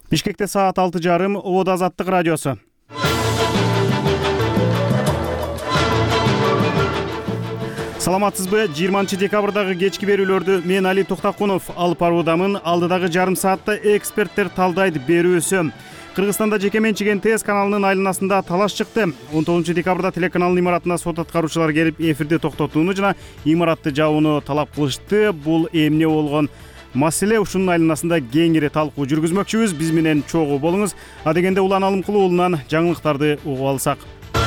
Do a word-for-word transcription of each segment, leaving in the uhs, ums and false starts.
Бишкекте саат алты жарым, Обод Азаттык радиосу. Саламатсызбы? жыйырманчы декабрдагы кечки берүүлөрдү мен Али Токтакунов алып баруудамын. Алдыдагы жарым саатта эксперттер талдайт берүүсү. Кыргызстанда жеке менчик эн тэ эс каналынын айланасында талаш чыкты. он тогузунчу декабрда телеканалдын имаратына сот аткаруучулар келип эфирди токтотууну жана имаратты жабууну талап кылышты. Бул эмне болгон маселе, ушунун айланасында кеңири талкуу жүргүзмөкчүбүз. Биз менен чогуу болуңуз. Адегенде Улан Алымкулуу уулунан жаңылыктарды угуп алсак.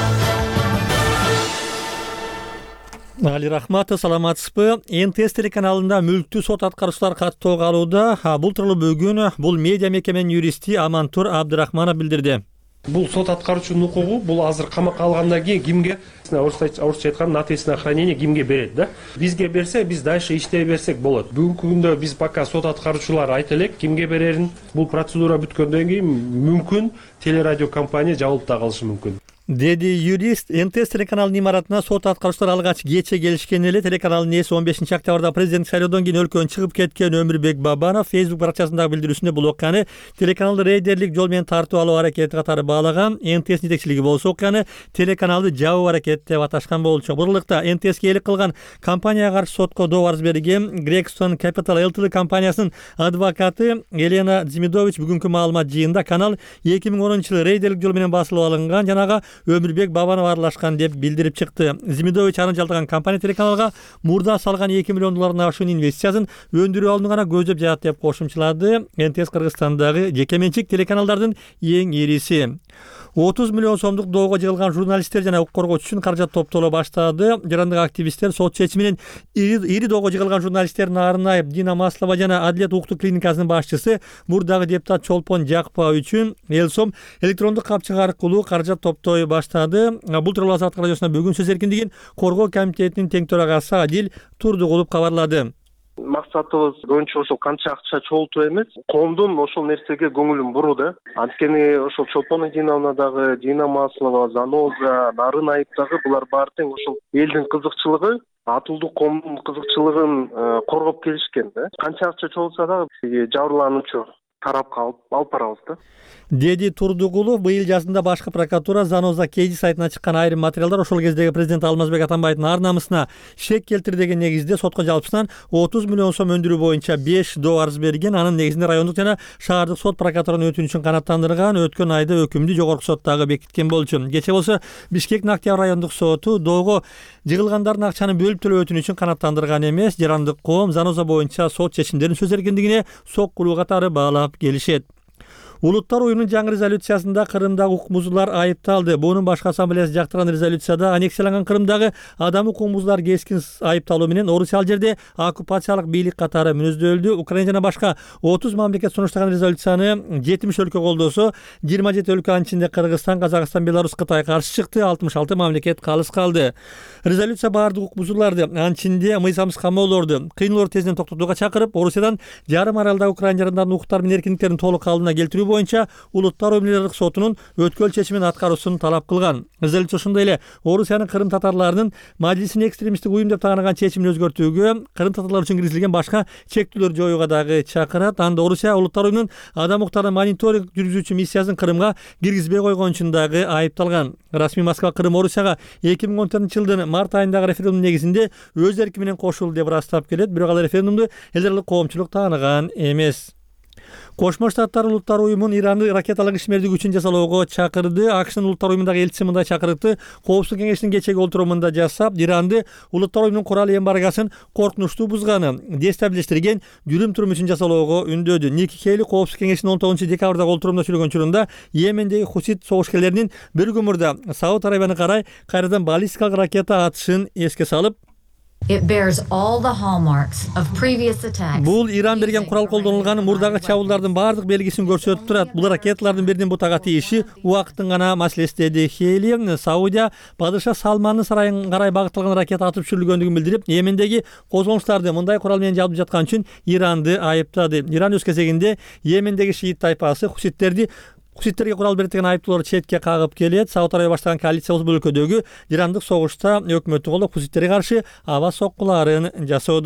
Али рахмат, саламатсызбы? эн тэ эс телеканалында мүлктүү сот аткаруучулар каттоого алууда. Бул тууралуу бүгүн бул медиа мекеменин юристи Амантур Абдырахманов билдирди. Бул сот аткаруучунун укугу, бул азыр камакка алгандан кийин кимге, орусча айтканда, на ответственное хранение кимге берет да? Бизге берсе, биз дальше иштей берсек болот. Бүгүнкү күндө биз пока сот аткаруучулар айта элек, кимге берерин. Бул процедура бүткөндөн кийин мүмкүн телерадио компания жабылып да калышы мүмкүн. Деди юрист. эн тэ эс телеканалынын имаратына сот аткаруучулар алгач кече келишкен эле. Телеканалдын ээси он бешинчи октябрда президенттик шайлоодон кийин өлкөнүн чыгып кеткен Өмүрбек Бабанов фейсбук баракчасындагы билдирүүсүндө бул окуяны телеканалды рейдерлик жол менен тартып алуу аракети катары баалаган. эн тэ эс жетекчилиги болсо окуяны телеканалды жабуу аракети деп аташкан болчу. Бурурлукта эн тэ эске ээлик кылган компанияга каршы сотко доо арыз берген Gregson Capital эл тэ дэ компаниясынын адвокаты Елена Дзимидович бүгүнкү маалымат жыйынында канал эки миң онунчу жылы рейдерлик жол менен басылып алынган, жанага Өмүрбек Бабанов аралашкан деп билдирип чыкты. Зимидович аны жалдаган компания телеканалга мурда салган эки миллион доллардан ашуун инвестициясын өндүрүү алууну гана көздөп жатат деп кошумчалады. эн тэ эс Кыргызстандагы жеке менчик телеканалдардын эң ириси. отуз миллион сомдук доого жыгылган журналисттер жана укук коргоочу үчүн каражат топтоло баштады. Жарандык активисттер сот чечиминен ири доого жыгылган журналисттердин арын айып Дина Маслова жана Адилет укуктук клиникасынын башчысы мурдагы депутат Чолпон Жакпа үчүн эл сом электрондук капчык аркылуу каражат топтой баштады. Бул тууралуу Азаттык радиосуна бүгүн сөз эркиндигин коргоо комитетинин тең төрагасы Адил Турдугулов кабарлады. Максатыбыз көбүнчө ошол канча акча чогултуу эмес, коомдун ошол нерсеге көңүлүн буруу да. Анткени ошол Чолпон Эдиновна дагы, Дина Маслова, Заноза, Нарын Айып дагы булар баары тең ошол элдин кызыкчылыгы, атылдуу коомдун кызыкчылыгын коргоп келишкен да. Канча акча чогулса дагы жабырлануучу тарапка алып алып барабыз да. Деди Турдугулов. Быйыл жазында башкы прокуратура Заноза Кейди сайтына чыккан айрым материалдар ошол кездеги президент Алмазбек Атамбаевдин ар намысына шек келтир деген негизде сотко жалпысынан отуз миллион сом өндүрүү боюнча беш доо арыз берген. Анын негизинде райондук жана шаардык сот прокуратуранын өтүнүчүн канааттандырган. Өткөн айда өкүмдү жогорку сот дагы бекиткен болчу. Кече болсо Бишкектин Октябрь райондук соту доого жыгылгандардын акчаны бөлүп төлөө өтүнүчүн канааттандырган эмес. Жарандык коом Заноза боюнча сот чечимдерин сөз эркиндигине соккулуу катары баалап келишет. Улуттар уюмунун жаңы резолюциясында Кырымдагы укук бузуулар айыпталды. Буунун башкы ассамблеясы жактырган резолюцияда аннексияланган Кырымдагы адам укугун бузуулар кескин айыпталуу менен Орусия ал жерде оккупациялык бийлик катары мүнөздөлдү. Украина жана башка отуз мамлекет сунуштаган резолюцияны жетимиш өлкө колдосо, жыйырма жети өлкө анын ичинде Кыргызстан, Казакстан, Беларусь, Кытай каршы чыкты. алтымыш алты мамлекет калыс калды. Резолюция баардык укук бузууларды, анын ичинде мыйзамсыз камоолорду, кыйноолорду тезинен токтотууга чакырып, Орусиядан жарым аралдагы Украина жарандарынын укуктары менен эркиндиктерин толук калыбына келтирүү боюнча Улуттар уюмунун сотунун өткөл чечимин аткаруусун талап кылган. Резолюция ошондой эле Орусиянын Кырым татарларынын Мажилисин экстремисттик уюм деп тааныган чечимин өзгөртүүгө, Кырым татарлары үчүн киргизилген башка чектөөлөр жоюуга дагы чакырат. Анда Орусия Улуттар уюмунун адам укуктарын мониторинг жүргүзүүчү миссиясын Кырымга киргизбей койгон үчүн дагы айыпталган. Расмий Москва Кырым Орусияга эки миң он төртүнчү жылдын март айындагы референдум негизинде өз эрки менен кошулду деп ырастап келет. Бирок ал референдумду эл аралык коомчулук тааныган эмес. Кошмо Штаттар Улуттар уюмун Иранды ракеталык ишмердик үчүн жасалоого чакырды. АКШнын Улуттар уюмундагы элчиси мындай чакырыкты Коопсуздук кеңешинин кечеги олтуруумунда жасап, Иранды Улуттар уюмунун курал эмбаргасын коркунучтуу бузганы, дестабилиштирген жүрүм турум үчүн жасалоого үндөдү. Ники Хейли Коопсуздук кеңешинин он тогузунчу декабрдагы олтуруумунда сүйлөгөн учурунда Йемендеги хусит согушкерлеринин бир күмүрдө Сауд Арабияны карай кайрадан баллистикалык ракета атышын эске салып, It bears all the hallmarks of previous attacks. Бул Иран берген курал колдонулган мурдагы чабуулдардын бардык белгисин көрсөтүп турат. Бул ракеталардын биринин бутага тийиши убакыттын гана маселеси деди Хейли. Саудия падыша Салмандын сарайына карай багытталган ракета атып түшүрүлгөндүгүн билдирип, Йемендеги козголуштарды мындай курал менен жабылып жаткан үчүн Иранды айыптады. Иран өз кезегинде Йемендеги шиит тайпасы хуситтерди Хуситтерге курал берет деген айыптоолор четке кагып келет. Сауд Арабия баштаган коалиция бул өлкөдөгү жырандык согушта өкмөттү колдоп хуситтерге каршы аба соккуларын жасоодо.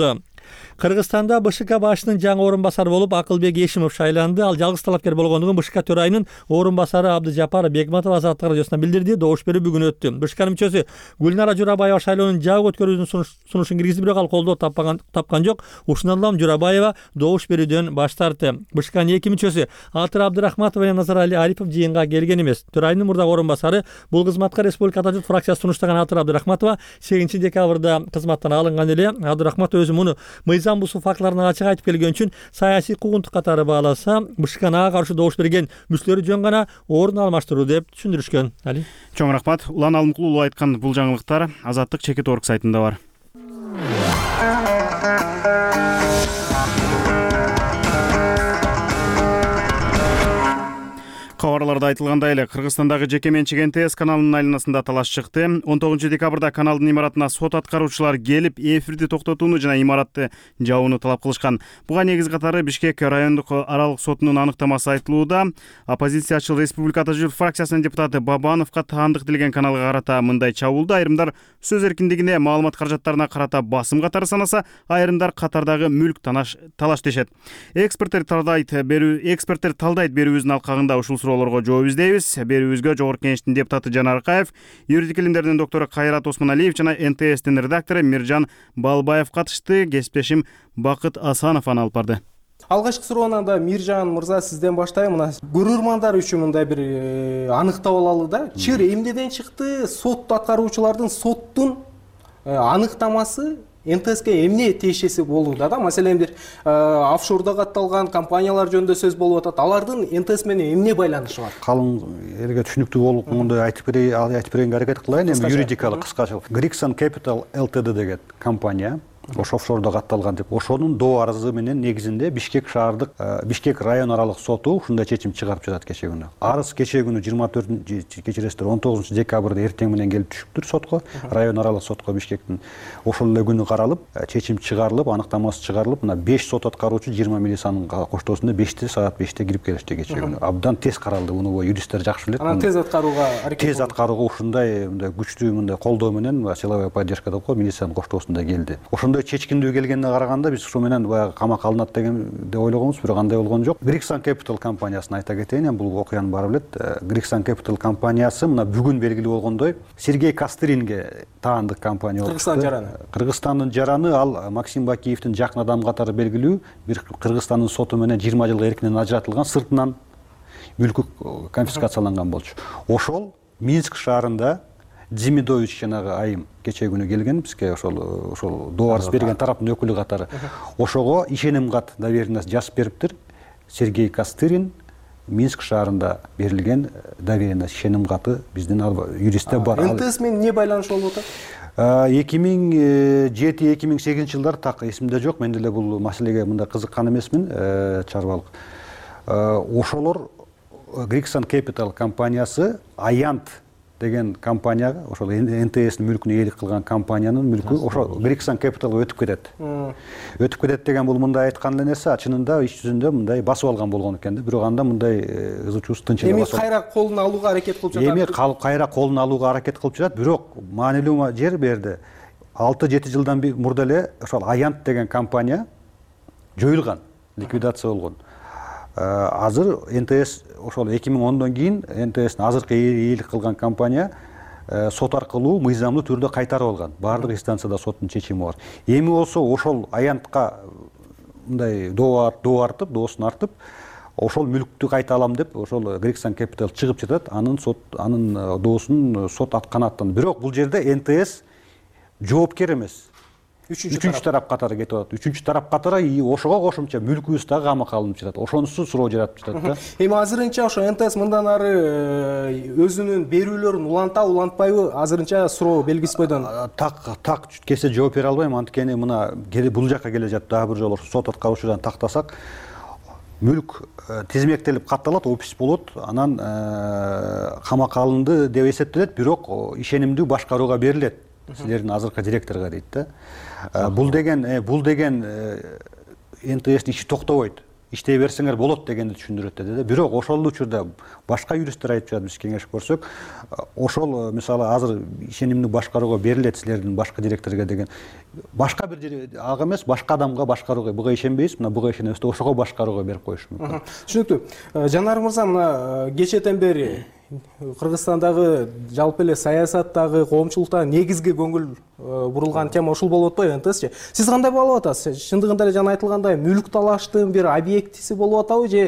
Кыргызстанда БШК башчынын жаңы орун басары болуп Акылбек Эшимов шайланды. Ал жалгыз талапкер болгондугун БШК төрайынын орун басары Абдыжапар Бегматов Азаттык радиосуна билдирди. Добуш берүү бүгүн өттү. БШКнын мүчөсү Гүлнара Журабаева шайлоонун жабык өткөрүүнүн сунушун киргизип, бирок ал колдоо тапкан тапкан жок. Ушундан улам Журабаева добуш берүүдөн баш тартты. БШКнын эки мүчөсү Атыр Абдырахматов менен Назарали Арипов жыйынга келген эмес. Төрайынын мурдагы орун басары бул кызматка Республика Ата журт фракциясы сунуштаган Атыр Абдырахматова сегизинчи декабрда кызматтан алынган эле. Абдырахматов өзү муну мыйзам бузуу фактыларын ачык айтып келген үчүн саясий куугунтук катары бааласа, БШКнага каршы добуш берген мүчөлөрү жөн гана орун алмаштыруу деп түшүндүрүшкөн. Али. Чоң рахмат. Улан Алымкул уулу айткан бул жаңылыктар Азаттык чекит орг сайтында бар. Кабарларда айтылгандай эле Кыргызстандагы жеке менчик эн тэ эс каналынын айланасында талаш чыкты. он тогузунчу декабрда каналдын имаратына сот аткаруучулар келип, эфирди токтотууну жана имаратты жабууну талап кылышкан. Буга негиз катары Бишкек райондук аралык сотунун аныктамасы айтылууда. Оппозициячыл Республика Ата журт фракциясынын депутаты Бабановго таандык этилген каналга карата мындай чабуулду айрымдар сөз эркиндигине, маалымат каражаттарына карата басым катары санаса, айрымдар катардагы мүлк талаш дешет. Эксперттер талдайт берүү эксперттер талдайт берүүбүздүн алкагында ушул суроолорго жооп издейбиз. Берүүбүзгө Жогорку Кеңештин депутаты Жанар Акаев, юридик илимдердин доктору Кайрат Осмоналиев жана эн тэ эстин редактору Миржан Балбаев катышты. Кесиптешим Бакыт Асанов аны алып барды. Алгачкы суроону да Миржан мырза сизден баштайм. Мына көрөрмандар үчүн мындай бир аныктап алалы да. Чыр эмнеден чыкты? Сот аткаруучулардын соттун аныктамасы эн тэ эске эмне тиешеси болууда да? Маселен бир офшордо катталган компаниялар жөнүндө сөз болуп атат. Алардын эн тэ эс менен эмне байланышы бар? Калың элге түшүнүктүү болуп мындай айтып берейин, айтып беренге аракет кылайын. Эми юридикалык кыскачалык. Grixon Capital эл тэ дэ деген компания ошо офшордо катталган деп, ошонун доо арызы менен негизинде Бишкек шаардык Бишкек район аралык соту ушундай чечим чыгарып жатат кечээ күнү. Арыз кечээ күнү жыйырма төртүнчү кечиресиздер он тогузунчу декабрда эртең менен келип түшүптүр сотко, район аралык сотко Бишкектин. Ошол эле күнү каралып, чечим чыгарылып, аныктамасы чыгарылып, мына беш сот аткаруучу жыйырма милициянын коштоосунда беште саат беште кирип келишти кечээ күнү. Абдан тез каралды, муну юристтер жакшы билет. Анан тез аткарууга аракет тез аткарууга ушундай мындай күчтүү мындай колдоо менен силовая поддержка деп кой милициянын коштоосунда келди. Ошондой чечкиндүү келген караганда биз ушу менен баягы камак алынат деген деп ойлогонбуз, бирок андай болгон жок. Grixon Capital компаниясын айта кетейин, бул окуяны баары билет. Grixon Capital компаниясы мына бүгүн белгилүү болгондой Сергей Костыринге таандык компания болуп чыкты. Кыргызстан жараны. Кыргызстандын жараны, ал Максим Бакиевдин жакын адамы катары белгилүү. Бир Кыргызстандын соту менен жыйырма жылга эркинен ажыратылган, сыртынан мүлкү конфискацияланган болчу. Ошол Минск шаарында Дзимидович жанагы айым кечээ күнү келген бизге, ошол ошол доо арыз берген тараптын өкүлү катары. Ошого ишеним кат доверенность жазып бериптир. Сергей Костырин Минск шаарында берилген доверенность ишеним каты биздин юристте бар. эн тэ эс менен эмне байланыш болуп атат? эки миң жети эки миң сегизинчи жылдар так эсимде жок. Мен деле бул маселеге мындай кызыккан эмесмин, чарбалык. Ошолор Grixon Capital компаниясы Аянт деген компанияга, ошол эн тэ эстин мүлкүнө ээлик кылган компаниянын мүлкү ошо Grixon Capitalга өтүп кетет. Өтүп кетет деген бул мындай айткан эле нерсе, чынында иш жүзүндө мындай басып алган болгон экен да. Бирок анда мындай ызы чуус тынчыгы эми кайра колуна алууга аракет кылып жатат. Эми кайра колуна алууга аракет кылып жатат, бирок маанилүү жер берди. алты жети жылдан мурда эле ошол Аянт деген компания жоюлган, ликвидация болгон. Азыр эн тэ эс ошол эки миң ондон кийин эн тэ эстин азыркы ээлик кылган компания сот аркылуу мыйзамдуу түрдө кайтарып алган. Баардык инстанцияда соттун чечими бар. Эми болсо ошол Аянтка мындай доо доо артып, доосун артып, ошол мүлктү кайта алам деп ошол Grixon Capital чыгып жатат. Анын сот анын доосун сот канааттанды. Бирок бул жерде эн тэ эс жоопкер эмес. Үчүнчү тарап катары кетип атат. Үчүнчү тарап катары ошого кошумча мүлкүбүз дагы камакка алынып жатат. Ошонусу суроо жаратып жатат да. Эми азырынча ошо эн тэ эс мындан ары өзүнүн берүүлөрүн уланта улантпайбы? Азырынча суроо белгисиз бойдон. Так так кесе жооп бере албайм. Анткени мына бул жакка келе жатып дагы бир жолу сот аткаруучудан тактасак, мүлк тизмектелип катталат, опис болот, анан камакка алынды деп эсептелет, бирок ишенимдүү башкарууга берилет. Силердин азыркы директорго дейт да. Бул деген бул деген эн тэ эстин иши токтобойт. иштей берсеңер болот дегенди түшүндүрөт деди да. Бирок ошол учурда башка юристтер айтып жатат, биз кеңешип көрсөк, ошол мисалы азыр ишенимди башкарууга берилет силердин башкы директорго деген башка бир ага эмес, башка адамга башкарууга, буга ишенбейбиз, мына буга ишенебиз деп ошого башкарууга берип коюш мүмкүн. Түшүнүктүү. Жанар мырза, мына кечээден бери Кыргызстандагы жалпы эле саясаттагы, коомчулуктагы негизги көңүл бурулган тема ушул болуп атпайбы, антысчы? Сиз кандай болуп атасыз? Чындыгында эле жана айтылгандай мүлк талаштын бир объектиси болуп атабы же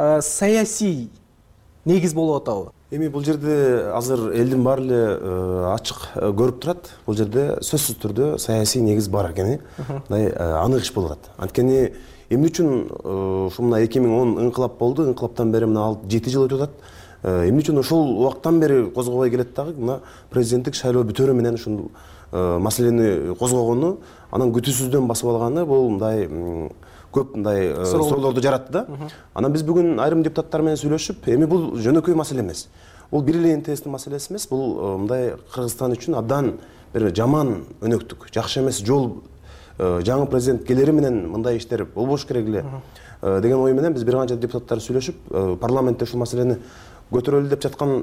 саясий негиз болуп атабы? Эми бул жерде азыр элдин баары эле ачык көрүп турат. Бул жерде сөзсүз түрдө саясий негиз бар экени мындай анык иш болуп атат. Анткени эмне үчүн ушул мына эки миң он ыңкылап болду, ыңкылаптан бери мына жети жыл өтүп атат. Эмне үчүн ошол убакыттан бери козгобой келет дагы, мына президенттик шайлоо бүтөөрү менен ушул маселени козгогону, анан күтүүсүздөн басып алганы бул мындай көп мындай суроолорду жаратты да. Анан биз бүгүн айрым депутаттар менен сүйлөшүп, эми бул жөнөкөй маселе эмес. Бул бир эле НТСтин маселеси эмес, бул мындай Кыргызстан үчүн абдан бир жаман өнөктүк, жакшы эмес жол. Жаңы президент келери менен мындай иштер болбош керек эле деген ой менен биз бир канча депутаттар сүйлөшүп, парламентте ушул маселени көтөрөлү деп жаткан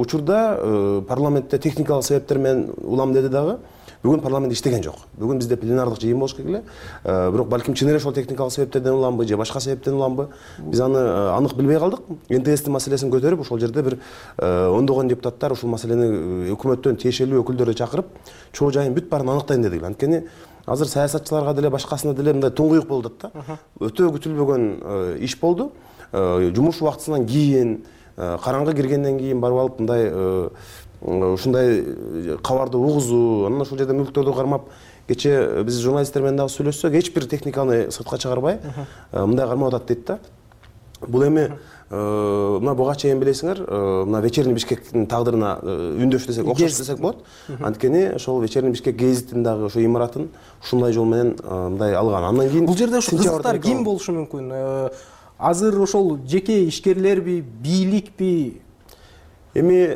учурда парламентте техникалык себептер менен улам деди дагы. Бүгүн парламент иштеген жок. Бүгүн бизде пленардык жыйын болуш керек эле. Бирок балким чын эле ошол техникалык себептерден уламбы же башка себептен уламбы, биз аны анык билбей калдык. НТСтин маселесин көтөрүп, ошол жерде бир ондогон депутаттар ушул маселени өкмөттөн тиешелүү өкүлдөрдү чакырып, чоо жайын бүт баарын аныктайын дедик. Анткени азыр саясатчыларга деле башкасына деле мындай туңгуюк болуп атат да. Өтө күтүлбөгөн иш болду. Жумуш убактысынан кийин, караңгы киргенден кийин барып алып мындай ушундай кабарды угузуу, анан ошол жерде мүлктөрдү кармап, кечээ биз журналисттер менен дагы сүйлөшсөк, эч бир техниканы сыртка чыгарбай мындай кармап атат дейт да. Бул эми мына буга чейин билесиңер, мына Вечерний Бишкектин тагдырына үндөш десек, окшош десек болот. Анткени ошол Вечерний Бишкек гезитин дагы ошо имаратын ушундай жол менен мындай алган. Андан кийин бул жерде ошо кызыктар ким болушу мүмкүн? Азыр ошол жеке ишкерлерби, бийликпи? Эми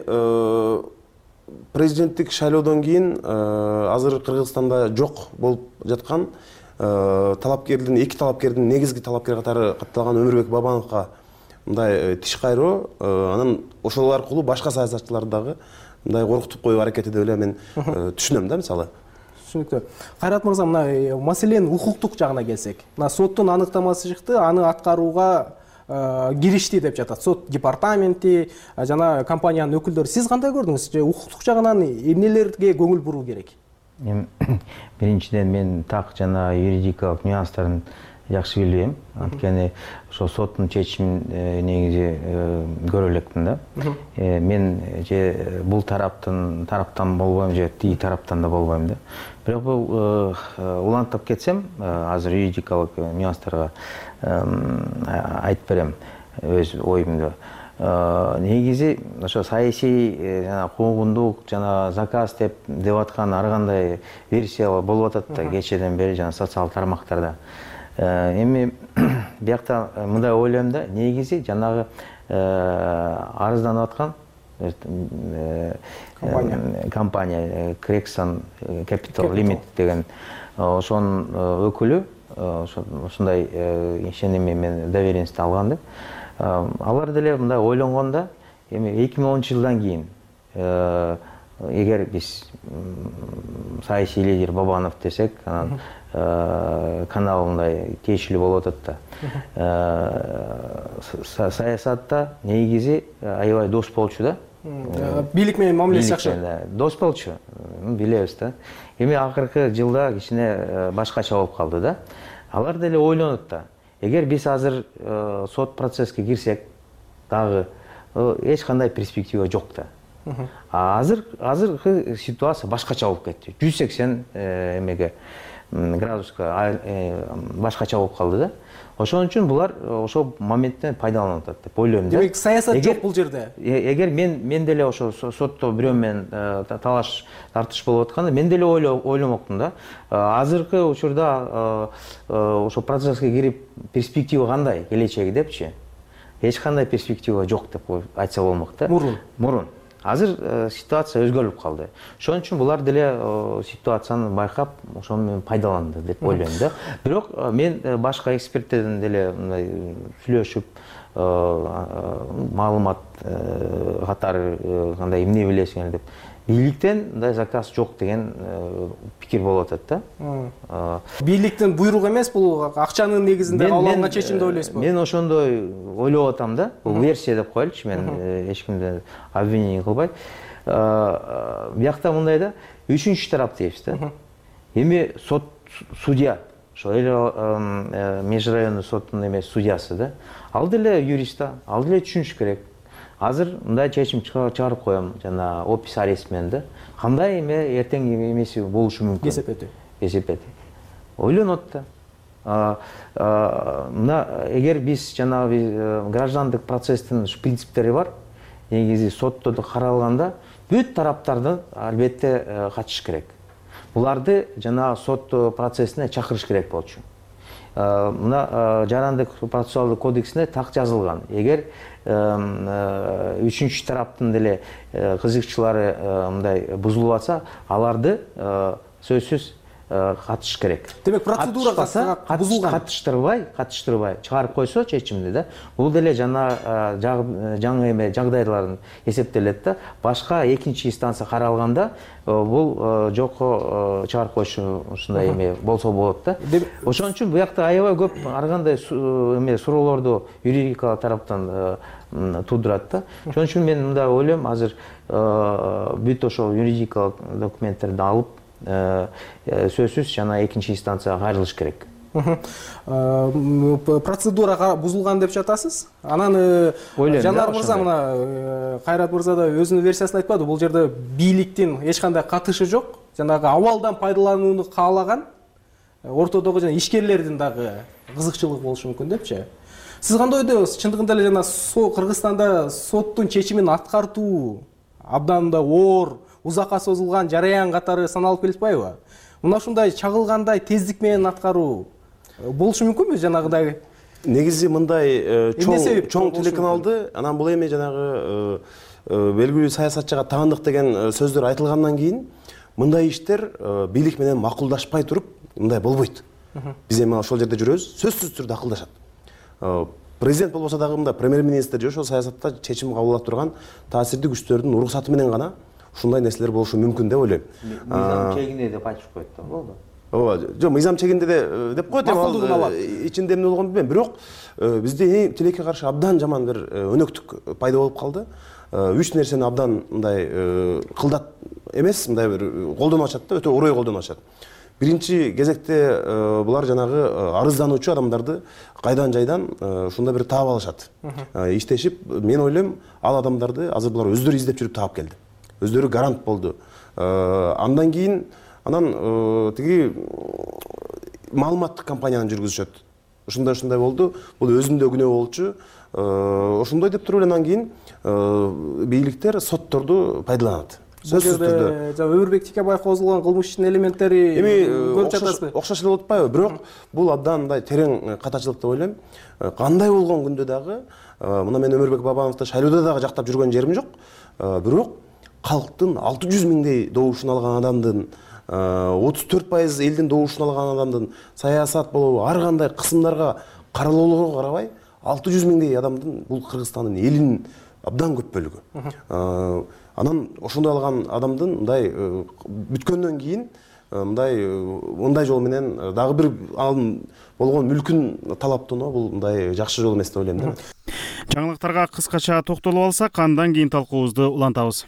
президенттик шайлоодон кийин азыр Кыргызстанда жок болуп жаткан талапкердин, эки талапкердин негизги талапкер катары катталган Өмүрбек Бабановго мындай тиш кайроо, анан ошол аркылуу башка саясатчыларды дагы мындай коркутуп коюу аракети деп эле мен түшүнөм да, мисалы. Түшүнүктүү. Кайрат мырза, мына маселенин укуктук жагына келсек, мына соттун аныктамасы чыкты, аны аткарууга киришти деп жатат сот департаменти жана компаниянын өкүлдөрү. Сиз кандай көрдүңүз? Же укуктук жагынан эмнелерге көңүл буруу керек? Эми биринчиден мен так жана юридикалык нюанстарын жакшы билбейм. Анткени ошо соттун чечимин негизи көрө элекмин да. Мен же бул тараптын тараптан болбойм, же тиги тараптан да болбойм да. Бирок бул улантып кетсем, азыр юридикалык нюанстарга айтып берем өз оюмду. Негизи ошо саясий жана куугундук жана заказ деп деп аткан ар кандай версиялар болуп атат да кечээден бери жана социалдык тармактарда. Эми биякта мындай ойлойм да, негизи жанагы арызданып аткан компания Crexon Capital Limit деген ошонун өкүлү ушундай ишеними мен доверенность алган деп. Алар деле мындай ойлонгондо, эми эки миң онунчу жылдан кийин эгер биз саясий лидер Бабанов десек, анан канал мындай тиешелүү болуп атат да. Саясатта негизи аябай дос болчу да. Бийлик менен мамилеси жакшы. Дос болчу, билебиз да. Эми акыркы жылда кичине башкача болуп калды да. Алар деле ойлонот да. Эгер биз азыр сот процесске кирсек, дагы эч кандай перспектива жок да. Азыр азыркы ситуация башкача болуп кетти. жүз сексен эмеге градуска башкача болуп калды да. Ошон үчүн булар ошол моменттен пайдаланып атат деп ойлойм да. Демек саясат жок бул жерде. Эгер мен мен деле ошо сотто бирөө менен талаш тартыш болуп атканда, мен деле ойломокмун да. Азыркы учурда ошо процесске кирип перспектива кандай келечеги депчи. Эч кандай перспектива жок деп айтса болмок да. Мурун. Мурун. Азыр ситуация өзгөрүп калды. Ошон үчүн булар деле ситуацияны байкап, ошону менен пайдаланды деп ойлойм да. Бирок мен башка эксперттерден деле мындай сүйлөшүп, маалымат катары кандай эмне билесиңер деп, бийликтен мындай заказ жок деген пикир болуп атат да. Бийликтин буйругу эмес, бул акчанын негизинде кабыл алынган чечим деп ойлойсузбу? Мен ошондой ойлоп атам да. Бул версия деп коелучу, мен эч кимди обвинение кылбай. Биякта мындай да, үчүнчү тарап дейбиз да. Эми сот судья, ошо межрайондук соттун эмес судьясы да. Ал деле юрист да, ал деле түшүнүш керек. Азыр мындай чечим чыгарып коем, жана опис арест менен да. Кандай эме эртең эмеси болушу мүмкүн? Кесепети. Кесепети. Ойлонот да. Мына эгер биз жанагы граждандык процесстин принциптери бар, негизи сотто каралганда бүт тараптарды албетте катышыш керек. Буларды жанагы сот процессине чакырыш керек болчу. Мына жарандык процессуалдык кодексине так жазылган. Эгер үчүнчү тараптын деле кызыкчылары мындай бузулуп атса, аларды сөзсүз катышыш керек. Демек процедурага бузулган. Катыштырбай, катыштырбай чыгарып койсо чечимди да. Бул деле жана жаңы эме жагдайларын эсептелет да. Башка экинчи инстанция каралганда бул жокко чыгарып коюшу ушундай эме болсо болот да. Ошон үчүн буякта аябай көп ар кандай эме суроолорду юридика тараптан туудурат да. Ошон үчүн мен мындай ойлойм, азыр бүт ошол юридикалык документтерди алып сөзсүз жана экинчи инстанцияга кайрылыш керек. Процедура бузулган деп жатасыз. Анан Жанар мырза, мына Кайрат мырза да өзүнүн версиясын айтпады. Бул жерде бийликтин эч кандай катышы жок. Жанагы абалдан пайдаланууну каалаган ортодогу жана ишкерлердин дагы кызыкчылыгы болушу мүмкүн депчи. Сиз кандай ойдосуз? Чындыгында эле жана Кыргызстанда соттун чечимин аткартуу абдан да оор, узакка созулган жараян катары саналып келишпайбы? Мына ушундай чагылгандай тездик менен аткаруу болушу мүмкүнбү жанагыдай? Негизи мындай чоң чоң телеканалды, анан бул эми жанагы белгилүү саясатчыга таандык деген сөздөр айтылгандан кийин мындай иштер бийлик менен макулдашпай туруп мындай болбойт. Биз эми ошол жерде жүрөбүз, сөзсүз түрдө акылдашат. Президент болбосо дагы мындай премьер-министр же ошол саясатта чечим кабыл алып турган таасирдүү күчтөрдүн уруксаты менен гана ушундай нерселер болушу мүмкүн деп ойлойм. Мыйзам чегинде деп айтып коет да, болду. Ооба, жок, мыйзам чегинде деп коет, эми ичинде эмне болгонун билбейм, бирок бизде тилекке каршы абдан жаман бир өнөктүк пайда болуп калды. Үч нерсени абдан мындай кылдат эмес, мындай бир колдонуп атышат да, өтө орой колдонуп атышат. Биринчи кезекте булар жанагы арыздануучу адамдарды кайдан жайдан ушундай бир таап алышат. Иштешип, мен ойлойм, ал адамдарды азыр булар өздөрү издеп жүрүп таап келди. Өздөрү гарант болду. Андан кийин анан тиги маалыматтык кампанияны жүргүзүшөт. Ушундай ушундай болду. Бул өзүндө күнөө болчу. Ошондой деп туруп анан кийин бийликтер сотторду пайдаланат. Сөзсүз түрдө. Өмүрбек Текебаев козголгон кылмыш ишинин элементтери көрүп жатасызбы? Окшош эле болуп атпайбы? Бирок бул абдан мындай терең катачылык деп ойлойм. Кандай болгон күндө дагы, мына мен Өмүрбек Бабановду шайлоодо дагы жактап жүргөн жерим жок. Бирок калктын алты жүз миңдей добушун алган адамдын, отуз төрт пайыз элдин добушун алган адамдын саясат болобу, ар кандай кысымдарга каралоолорго карабай, алты жүз миңдей адамдын бул Кыргызстандын элинин абдан көп бөлүгү. Анан ошондой алган адамдын мындай бүткөндөн кийин мындай мындай жол менен дагы бир анын болгон мүлкүн талаптоо бул мындай жакшы жол эмес деп ойлойм да. Жаңылыктарга кыскача токтолуп алсак, андан кийин талкуубузду улантабыз.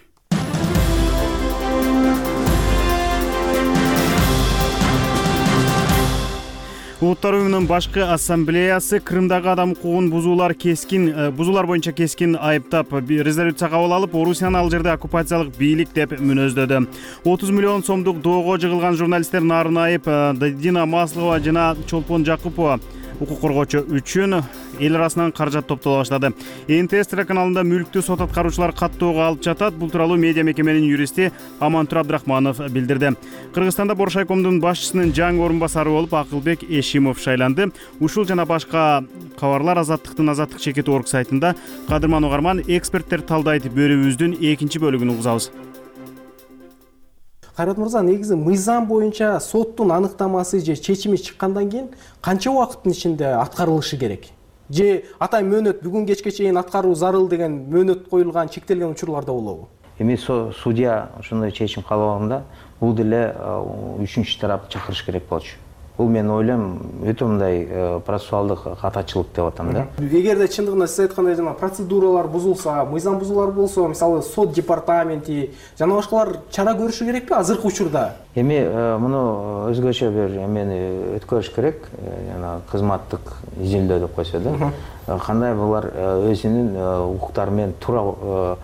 Улуттар уюмунун башкы ассамблеясы Крымдагы адам укугун бузуулар кескин бузуулар боюнча кескин айыптап, резолюция кабыл алып, Орусияны ал жерде оккупациялык бийлик деп мүнөздөдү. отуз миллион сомдук доого жыгылган журналисттер Нарын Айып, Дина Маслова жана Чолпон Жакупова укук коргоочу үчүн эл арасынан каражат топтоло баштады. эн тэ эс телеканалында мүлктү сот аткаруучулар каттоого алып жатат. Бул тууралуу медиа мекеменин юристи Амантур Абдрахманов билдирди. Кыргызстанда Боршайкомдун башчысынын жаңы орун басары болуп Акылбек Эшимов шайланды. Ушул жана башка кабарлар Азаттыктын Азаттык чекит орг сайтында. Кадырман угарман, эксперттер талдайт берүүбүздүн экинчи бөлүгүн угузабыз. Кайрат мырза, негизи мыйзам боюнча соттун аныктамасы же чечими чыккандан кийин канча убакыттын ичинде аткарылышы керек? Же атай мөөнөт бүгүн кечке чейин аткаруу зарыл деген мөөнөт коюлган, чектелген учурлар да болобу? Эми судья ошондой чечим кабыл алганда бул деле үчүнчү тарап чакырыш керек болчу. Бул мен ойлойм өтө мындай процессуалдык катачылык деп атам да. Эгерде чындыгында сиз айткандай жана процедуралар бузулса, мыйзам бузуулар болсо, мисалы сот департаменти жана башкалар чара көрүшү керекпи азыркы учурда? Эми муну өзгөчө бир эмени өткөрүш керек, жана кызматтык изилдөө деп койсо да. Кандай булар өзүнүн укуктары менен туура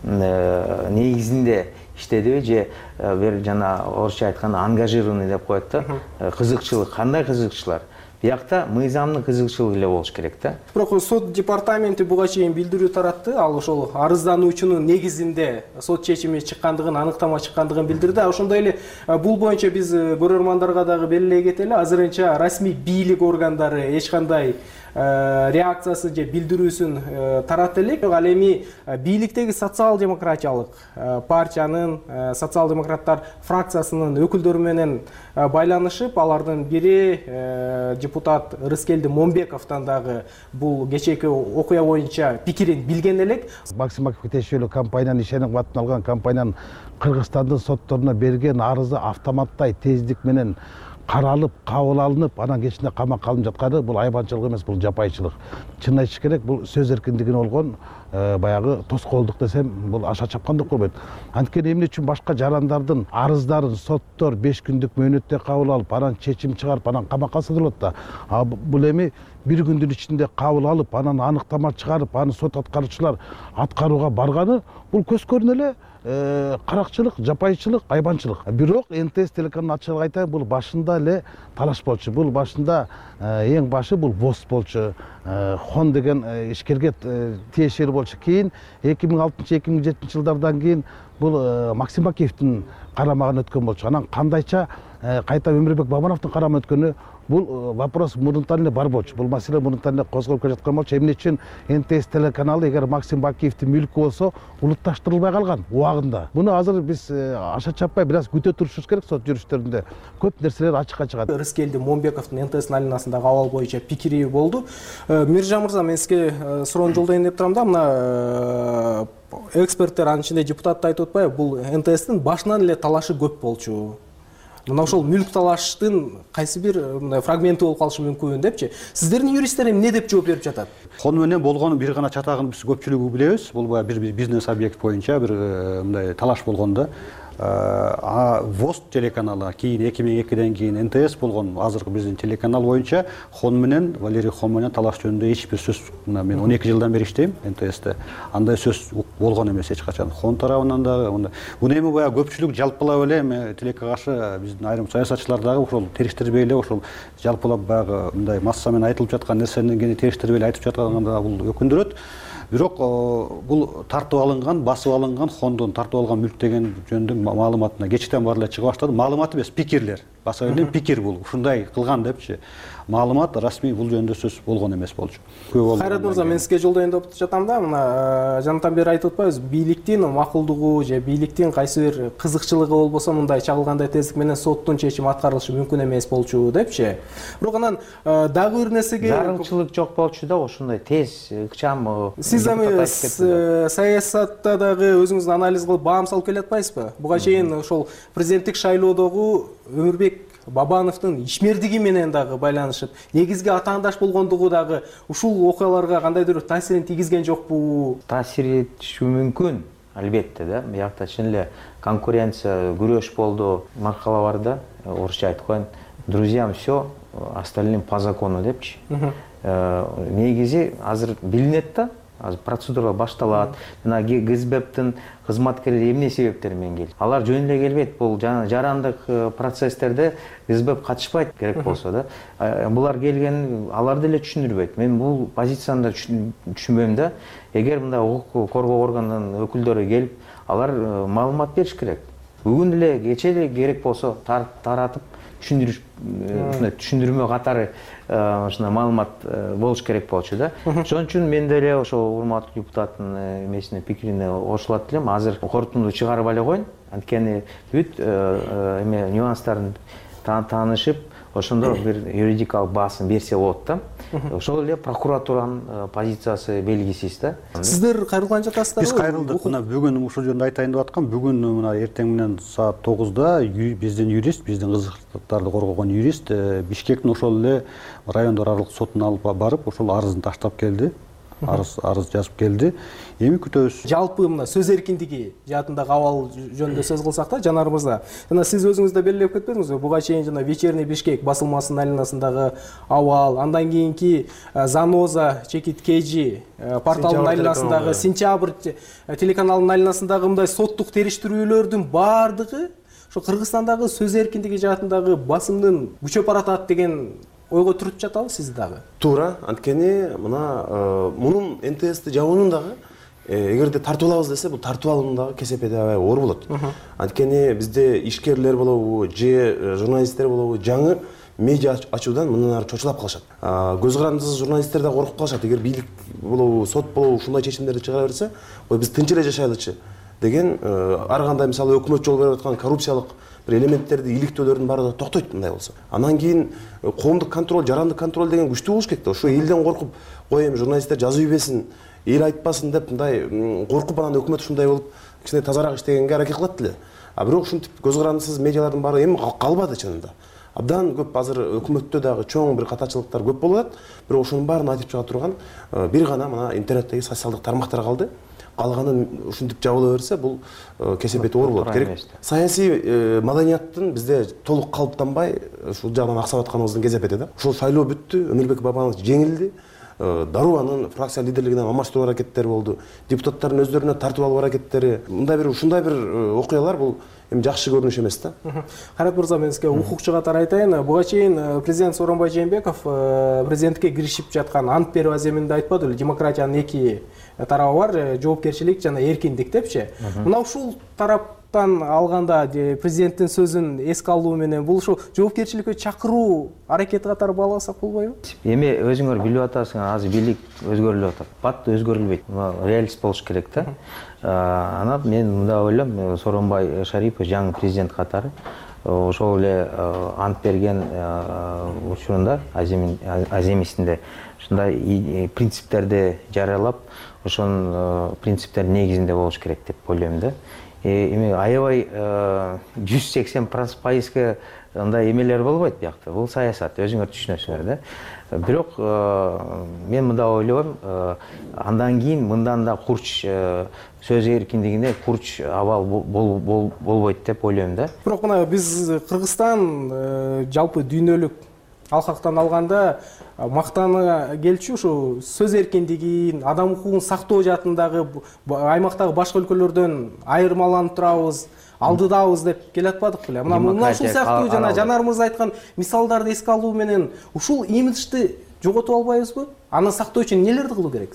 негизинде иштедиби же бир жана орусча айтканда ангажированный деп коет да. Кызыкчылык, кандай кызыкчылар? Биякта мыйзамдын кызыкчылыгы эле болуш керек да. Бирок сот департаменти буга чейин билдирүү таратты. Ал ошол арыздануучунун негизинде сот чечими чыккандыгын, аныктама чыккандыгын билдирди. Ошондой эле бул боюнча биз көрөрмандарга дагы белгилей кетели. Азырынча расмий бийлик органдары эч кандай реакциясы же билдирүүсүн таратты элек. Ал эми бийликтеги социал-демократиялык партиянын, социал-демократтар фракциясынын өкүлдөрү менен байланышып, алардын бири депутат Рыскелди Момбековдон дагы бул кечээки окуя боюнча пикирин билген элек. Максим Акиевге тиешелүү компаниянын ишеним кабатын алган компаниянын Кыргызстандын сотторуна берген арызы автоматтай тездик менен каралып, кабыл алынып, анан кечинде камакка алынып жатканы бул айбанчылык эмес, бул жапайчылык. Чын айтыш керек, бул сөз эркиндигине болгон баягы тоскоолдук десем, бул аша чапкандык болбойт. Анткени эмне үчүн башка жарандардын арыздарын соттор беш күндүк мөөнөттө кабыл алып, анан чечим чыгарып, анан камакка салат да. А бул эми бир күндүн ичинде кабыл алып, анан аныктама чыгарып, аны сот аткаруучулар аткарууга барганы, бул көз көрүнө эле каракчылык, жапайчылык, айбанчылык. Бирок эн тэ эс телеканалын ачыгын айтайын, бул башында эле талаш болчу. Бул башында эң башы бул босс болчу. Хон деген ишкерге тиешелүү болчу. Кийин эки миң алтынчы эки миң жетинчи жылдардан кийин бул Максим Акиевдин карамагына өткөн болчу. Анан кандайча кайта Өмүрбек Бабановдун карамагына өткөнү бул вопрос мурунтан эле бар болчу. Бул маселе мурунтан эле козголуп келе жаткан болчу. Эмне үчүн эн тэ эс телеканалы эгер Максим Акиевдин мүлкү болсо улутташтырылбай калган убагында. Буну азыр биз аша чаппай бир аз күтө турушубуз керек. Сот жүрүштөрүндө көп нерселер ачыкка чыгат. Рыскелди Момбековдун эн тэ эс айланасындагы абал боюнча пикири болду. Миржан мырза, мен сизге суроону жолдойн деп турам да. Мына эксперттер, анын ичинде депутат да айтып атпайбы, бул эн тэ эстин башынан эле талашы көп болчу. Мына ошол мүлк талаштын кайсы бир мындай фрагменти болуп калышы мүмкүн депчи. Сиздердин юристтер эмне деп жооп берип жатат? Кон менен болгон бир гана чатагын биз көпчүлүгү билебиз. Бул бир бизнес объект боюнча бир мындай талаш болгондо ВОС телеканалы, кийин эки миң экиден кийин эн тэ эс болгон азыркы биздин телеканал боюнча Хон менен, Валерий Хон менен талаш жөнүндө эч бир сөз, мен он эки жылдан бери иштейм эн тэ эсте. Андай сөз болгон эмес эч качан. Хон тарабынан дагы муну эми баягы көпчүлүк жалпылап эле эми тилекке каршы биздин айрым саясатчылар дагы ошол териштирбей эле ошол жалпылап баягы мындай массамен айтылып жаткан нерсени кени териштирбей эле айтып жатканда бул өкүндүрөт. Бирок бул тартып алынган, басып алынган Хондун тартып алган мүлк деген жөнүндө маалыматына кечтен баары эле чыга баштады. Маалымат эмес, пикирлер. Баса эле пикир бул. Ушундай кылган депчи. Маалымат расмий бул жөнүндө сөз болгон эмес болчу. Кайрат мырза, мен сизге жолдойн деп жатам да. Мына жантан бери айтып атпайбыз, бийликтин макулдугу же бийликтин кайсы бир кызыкчылыгы болбосо мындай чагылгандай тездик менен соттун чечими аткарылышы мүмкүн эмес болчу депчи. Бирок анан дагы бир нерсеге зарылчылык жок болчу да, ошондой тез, ыкчам. Сиз эми саясатта дагы өзүңүз анализ кылып баам салып келатпайсызбы? Буга чейин ошол президенттик шайлоодогу Өмүрбек Бабановдун ишмердиги менен дагы байланышып, негизги атаандаш болгондугу дагы ушул окуяларга кандайдыр таасирин тийгизген жокпу? Таасир этиши мүмкүн, албетте да. Биякта чын эле конкуренция, күрөш болду. Макала бар да, орусча айткан, друзьям все, остальным по закону депчи. Негизи азыр билинет да, азыр процедура башталат. Жана ГИЗБЭПтин кызматкерлери эмне себептер менен келди? Алар жөн эле келбейт. Бул жарандык процесстерде ГИЗБЭП катышпайт керек болсо да. Булар келген, аларды эле түшүндүрбөйт. Мен бул позицияны да түшүнбөйм да. Эгер мындай укук коргоо органынын өкүлдөрү келип, алар маалымат бериш керек. Бүгүн эле кече эле керек болсо таратып түшүндүрүш, түшүндүрмө катары ушундай маалымат болуш керек болчу да. Ошон үчүн мен деле ошо урматтуу депутаттын эмесине, пикирине кошулат элем. Азыр корутунду чыгарып эле коеюн. Анткени бүт эме нюанстарын таанышып, ошондо бир юридикалык баасын берсе болот да. Ошол эле прокуратуранын позициясы белгисиз да. Сиздер кайрылган жатасыздар? Биз кайрылдык. Мына бүгүн ушул жерде айтайын деп аткам. Бүгүн мына эртең менен саат тогузда биздин юрист, биздин кызыктарды коргогон юрист Бишкектин ошол эле райондор аралык сотуна алып барып, ошол арызын таштап келди. Арыз арыз жазып келди. Эми күтөбүз. Жалпы мына сөз эркиндиги жаатындагы абал жөнүндө сөз кылсак да, Жанар мырза, жана сиз өзүңүз да белгилеп кетпедиңизби? Буга чейин жана Вечерний Бишкек басылмасынын айланасындагы абал, андан кийинки Заноза Чекит Кежи порталынын айланасындагы, Сентябрь телеканалынын айланасындагы мындай соттук териштирүүлөрдүн баардыгы ошо Кыргызстандагы сөз эркиндиги жаатындагы басымдын күчөп баратат деген ойго туруп жатабы сиз дагы? Туура, анткени мына мунун эн тэ эсти жабуунун дагы эгерде тартып алабыз десе, бул тартып алуунун дагы кесепети аябай оор болот. Анткени бизде ишкерлер болобу, же журналисттер болобу, жаңы медиа ачуудан мындан ары чочулап калышат. Көз карандысыз журналисттер да коркуп калышат. Эгер бийлик болобу, сот болобу ушундай чечимдерди чыгара берсе, ой биз тынч эле жашайлычы деген ар кандай мисалы өкмөт жол берип аткан коррупциялык бир элементтерди, иликтөөлөрдүн баары да токтойт мындай болсо. Анан кийин коомдук контроль, жарандык контроль деген күчтүү болуш керек да. Ошо элден коркуп, ой эми журналисттер жазып ийбесин, эл айтпасын деп мындай коркуп анан өкмөт ушундай болуп, кичине тазараак иштегенге аракет кылат эле. А бирок ушинтип көз карандысыз медиалардын баары эми калбады чынында. Абдан көп азыр өкмөттө дагы чоң бир катачылыктар көп болуп атат. Бирок ошонун баарын айтып чыга турган бир гана мына интернеттеги социалдык тармактар калды. Калганын ушинтип жабыла берсе, бул кесепети оор болот. Керек саясий маданияттын бизде толук калыптанбай ушул жагынан аксап атканыбыздын кесепети да. Ушул шайлоо бүттү, Өмүрбек Бабанович жеңилди. Дароо анын фракция лидерлигинен алмаштыруу аракеттери болду. Депутаттардын өздөрүнө тартып алуу аракеттери. Мындай бир ушундай бир окуялар бул эми жакшы көрүнүш эмес да. Кайрат мырза, мен сизге укукчу катары айтайын. Буга чейин президент Сооронбай Жээнбеков президенттикке киришип жаткан ант берүү аземинде айтпады беле, демократиянын эки тарабы бар, жоопкерчилик жана эркиндик депчи. Мына ушул тараптан алганда президенттин сөзүн эске алуу менен бул ушул жоопкерчиликке чакыруу аракети катары бааласак болбойбу? Эми өзүңөр билип атасыңар, азыр бийлик өзгөрүлүп атат. Бат өзгөрүлбөйт. Реалист болуш керек да. Анан мен мындай ойлойм, Сооронбай Шарипов жаңы президент катары ошол эле ант берген учурунда аземисинде ушундай принциптерди жарыялап, ошонун принциптердин негизинде болуш керек деп ойлойм да. Эми аябай жүз сексен пайызга андай эмелер болбойт биякта. Бул саясат, өзүңөр түшүнөсүңөр да. Бирок мен мындай ойлойм, андан кийин мындан да курч сөз эркиндигине курч абал болбойт деп ойлойм да. Бирок мына биз Кыргызстан жалпы дүйнөлүк алкактан алганда мактана келчү ушу сөз эркиндигин, адам укугун сактоо жаатындагы аймактагы башка өлкөлөрдөн айырмаланып турабыз, алдыдабыз деп келе атпадык беле? Мына мына ушул сыяктуу жана Жанар мырза айткан мисалдарды эске алуу менен ушул имиджди жоготуп албайбызбы? Аны сактоо үчүн нелерди кылуу керек?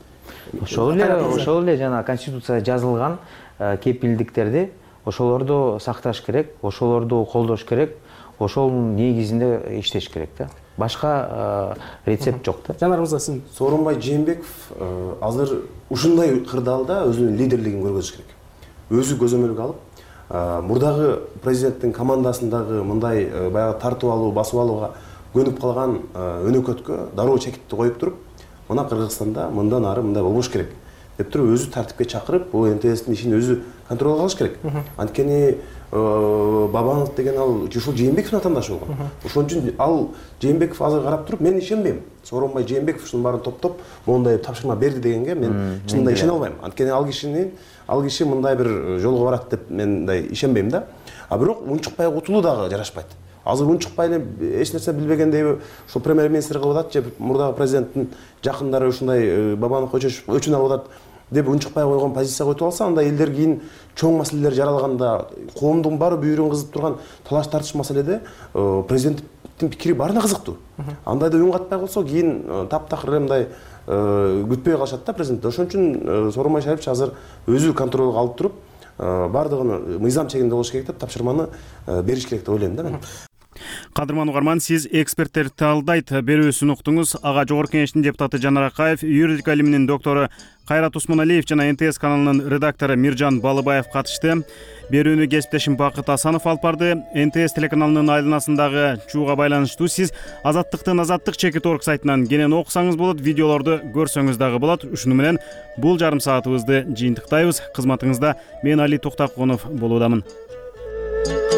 Ошол эле, ошол эле жана Конституцияда жазылган кепилдиктерди ошолорду сакташ керек, ошолорду колдош керек, ошонун негизинде иштеш керек да. Башка рецепт жок да. Жанар мырза, сиз? Сооронбай Жээнбеков азыр ушундай кырдаалда өзүнүн лидерлигин көргөзүш керек. Өзү көзөмөлгө алып, мурдагы президенттин командасындагы мындай баягы тартып алуу, басып алууга көнүп калган өнөкөткө дароо чекитти коюп туруп, мына Кыргызстанда мындан ары мындай болбош керек деп туруп, өзү тартипке чакырып, бул эн тэ эстин ишин өзү контролго алыш керек. Анткени Бабанов деген ал ушул Жээнбековдун атандашы болгон. Ошон үчүн ал Жээнбеков азыр карап туруп, мен ишенбейм. Сооронбай Жээнбеков ушунун баарын топтоп, мондай тапшырма берди дегенге мен чынында ишене албайм. Анткени ал кишинин ал киши мындай бир жолго барат деп мен мындай ишенбейм да. А бирок унчукпай утулуу дагы жарашпайт. азыр унчукпай эле эч нерсе билбегендей ушул премьер министр кылып атат же мурдагы президенттин жакындары ушундай Бабанов Кочошев өчүн алып атат деп унчукпай койгон позицияга өтүп алса, анда элдер кийин чоң маселелер жаралганда, коомдун баары бүйүрүн кызып турган талаш тартыш маселеде президенттин пикири баарына кызыктуу. Андайда үн катпай калса, кийин таптакыр эле мындай күтпөй калышат да президент. Ошон үчүн Сооронбай Шарипович азыр өзү контролго алып туруп, баардыгын мыйзам чегинде болуш керек деп тапшырманы бериш керек деп ойлойм да мен. Кадырман угарман, сиз эксперттерди талдайт берүүсүн уктуңуз. Ага Жогорку Кеңештин депутаты Жанар Акаев, юридика илиминин доктору Кайрат Усмоналиев жана эн тэ эс каналынын редактору Миржан Балыбаев катышты. Берүүнү кесиптешим Бакыт Асанов алып барды. эн тэ эс телеканалынын айланасындагы чууга байланыштуу сиз Азаттыктын Азаттык чекит орг сайтынан кенен окусаңыз болот, видеолорду көрсөңүз дагы болот. Ушуну менен бул жарым саатыбызды жыйынтыктайбыз. Кызматыңызда мен Али Токтакунов болуудамын.